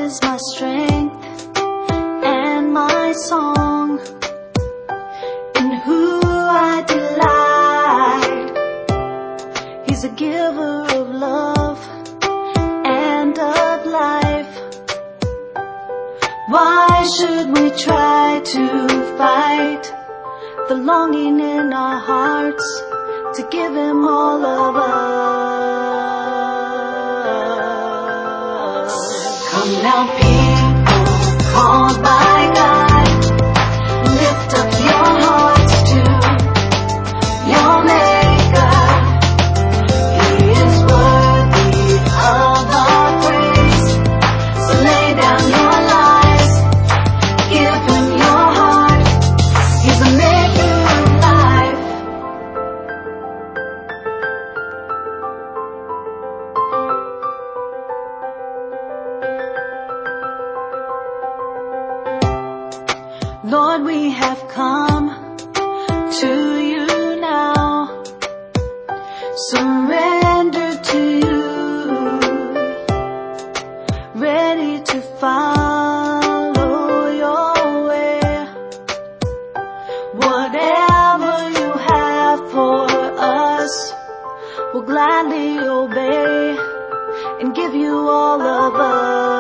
is my strength and my song, in who I delight. He's a giver of love and of life. Why should we try to fight the longing in our hearts to give Him all of us? Come now, people called by God, lift up your hearts to your Maker. He is worthy of our praise. So lay down your lives, give Him your heart. He's a maker of life. Lord, we have come to you now, surrender to you, ready to follow your way. Whatever you have for us, we'll gladly obey and give you all of us.